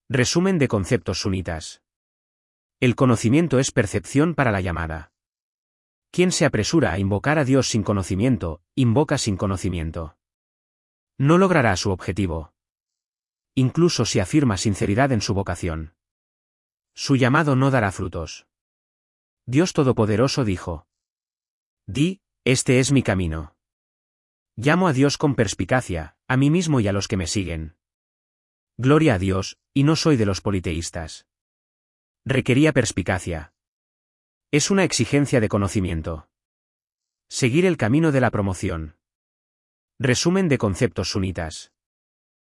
Resumen de conceptos sunitas. El conocimiento es percepción para la llamada. Quien se apresura a invocar a Dios sin conocimiento, invoca sin conocimiento. No logrará su objetivo. Incluso si afirma sinceridad en su vocación. Su llamado no dará frutos. Dios Todopoderoso dijo: Di, este es mi camino. Llamo a Dios con perspicacia, a mí mismo y a los que me siguen. Gloria a Dios, y no soy de los politeístas. Requería perspicacia. Es una exigencia de conocimiento. Seguir el camino de la promoción. Resumen de conceptos sunitas.